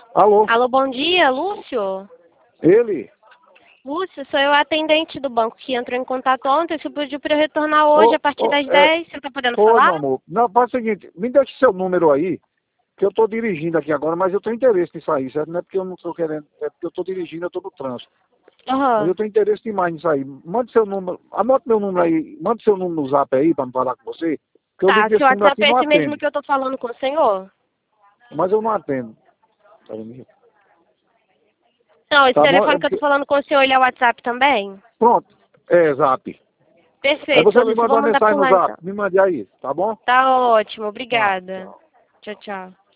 Alô? Alô, bom dia, Lúcio? Ele? Lúcio, sou eu a atendente do banco que entrou em contato ontem. Você pediu para eu retornar hoje a partir das 10. Você está podendo Oi, meu falar? amor. Não, faz o seguinte, me deixe seu número aí, que eu estou dirigindo aqui agora, mas eu tenho interesse nisso aí, certo? Não é porque eu não estou querendo, é porque eu estou dirigindo, eu estou no trânsito. Mas Aham. eu tenho interesse demais nisso aí. Mande seu número, anote meu número aí, mande seu número no zap aí para me falar com você, que eu ligo Tá, seu desse número WhatsApp aqui e é não esse mesmo atendo. que eu tô falando com o senhor? Mas eu não atendo. Tá vendo? Não, esse Tá bom? telefone que eu tô falando com o senhor, ele é WhatsApp também? Pronto. É, zap. Aí Perfeito, você seu me Lúcio. Eu manda vou uma mandar mensagem por no lá zap, então. me mande aí, tá bom? Tá ótimo, Tá, obrigada. tchau. Tchau, tchau.